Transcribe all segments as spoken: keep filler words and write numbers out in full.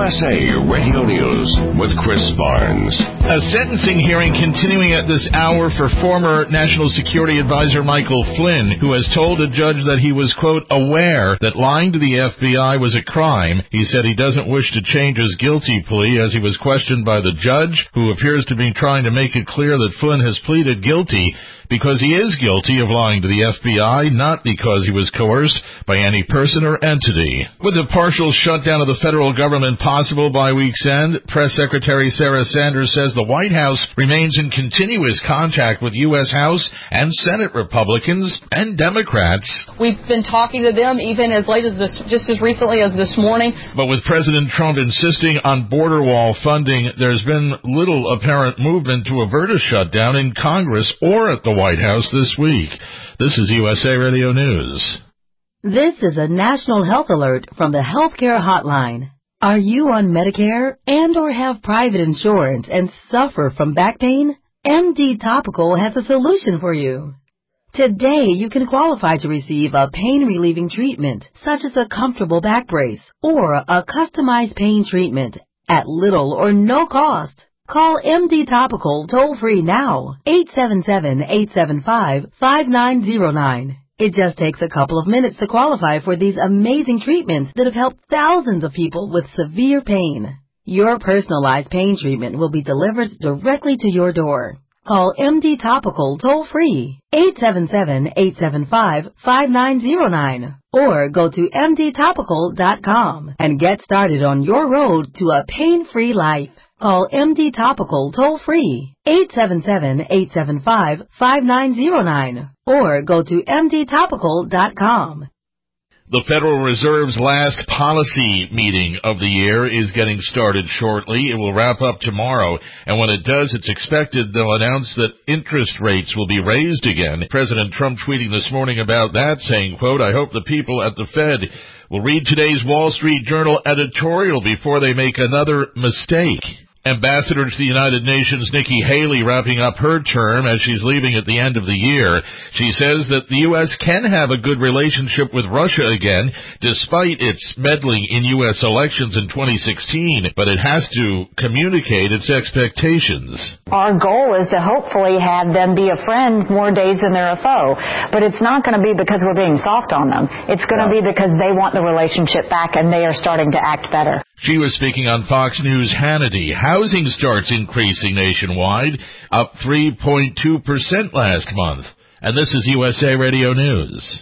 S A Radio News with Chris Barnes. A sentencing hearing continuing at this hour for former National Security Advisor Michael Flynn, who has told a judge that he was, quote, aware that lying to the F B I was a crime. He said he doesn't wish to change his guilty plea as he was questioned by the judge, who appears to be trying to make it clear that Flynn has pleaded guilty because he is guilty of lying to the F B I, not because he was coerced by any person or entity. With a partial shutdown of the federal government possible by week's end, Press Secretary Sarah Sanders says the White House remains in continuous contact with U S House and Senate Republicans and Democrats. We've been talking to them even as late as this, just as recently as this morning. But with President Trump insisting on border wall funding, there's been little apparent movement to avert a shutdown in Congress or at the White House this week. This is U S A Radio News. This is a national health alert from the Healthcare Hotline. Are you on Medicare and or have private insurance and suffer from back pain? M D Topical has a solution for you. Today, you can qualify to receive a pain-relieving treatment, such as a comfortable back brace or a customized pain treatment at little or no cost. Call M D Topical toll-free now, eight seven seven, eight seven five, five nine zero nine. It just takes a couple of minutes to qualify for these amazing treatments that have helped thousands of people with severe pain. Your personalized pain treatment will be delivered directly to your door. Call M D Topical toll-free, eight seven seven, eight seven five, five nine zero nine, or go to M D topical dot com and get started on your road to a pain-free life. Call M D Topical toll-free, eight seven seven, eight seven five, five nine zero nine, or go to M D topical dot com. The Federal Reserve's last policy meeting of the year is getting started shortly. It will wrap up tomorrow, and when it does, it's expected they'll announce that interest rates will be raised again. President Trump tweeting this morning about that, saying, quote, I hope the people at the Fed will read today's Wall Street Journal editorial before they make another mistake. Ambassador to the United Nations Nikki Haley wrapping up her term as she's leaving at the end of the year. She says that the U S can have a good relationship with Russia again, despite its meddling in U S elections in twenty sixteen, but it has to communicate its expectations. Our goal is to hopefully have them be a friend more days than they're a foe, but it's not going to be because we're being soft on them. It's going to be because they want the relationship back and they are starting to act better. She was speaking on Fox News Hannity. Housing starts increasing nationwide, up three point two percent last month. And this is U S A Radio News.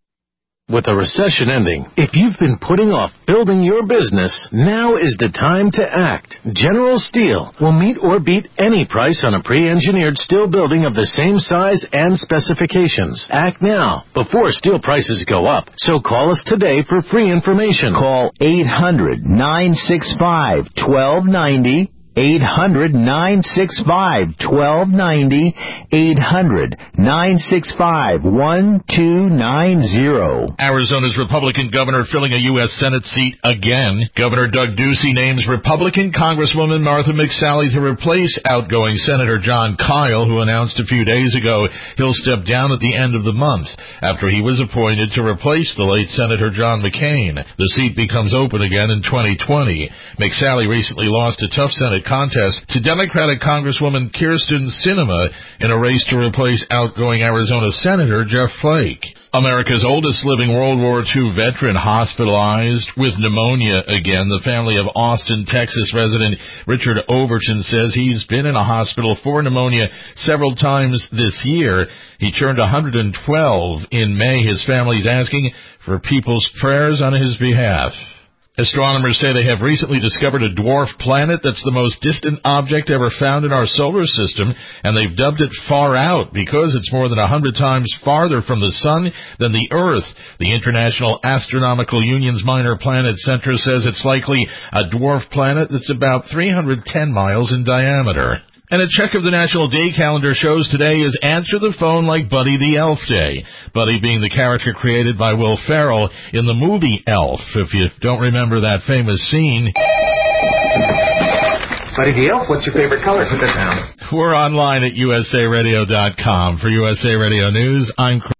With a recession ending, if you've been putting off building your business, now is the time to act. General Steel will meet or beat any price on a pre-engineered steel building of the same size and specifications. Act now, before steel prices go up. So call us today for free information. Call eight hundred, nine six five, one two nine zero. eight hundred, nine six five, one two nine zero. eight hundred, nine six five, one two nine zero. Arizona's Republican governor filling a U S Senate seat again. Governor Doug Ducey names Republican Congresswoman Martha McSally to replace outgoing Senator Jon Kyl, who announced a few days ago he'll step down at the end of the month after he was appointed to replace the late Senator John McCain. The seat becomes open again in twenty twenty. McSally recently lost a tough Senate contest to Democratic Congresswoman Kyrsten Sinema in a race to replace outgoing Arizona Senator Jeff Flake. America's oldest living World War Two veteran hospitalized with pneumonia again. The family of Austin, Texas resident Richard Overton says he's been in a hospital for pneumonia several times this year. He turned one hundred twelve in May. His family's asking for people's prayers on his behalf. Astronomers say they have recently discovered a dwarf planet that's the most distant object ever found in our solar system, and they've dubbed it Far Out because it's more than one hundred times farther from the Sun than the Earth. The International Astronomical Union's Minor Planet Center says it's likely a dwarf planet that's about three hundred ten miles in diameter. And a check of the National Day calendar shows today is Answer the Phone Like Buddy the Elf Day. Buddy being the character created by Will Ferrell in the movie Elf, if you don't remember that famous scene. Buddy the Elf, what's your favorite color? Put that down. We're online at U S A radio dot com. For U S A Radio News, I'm Chris.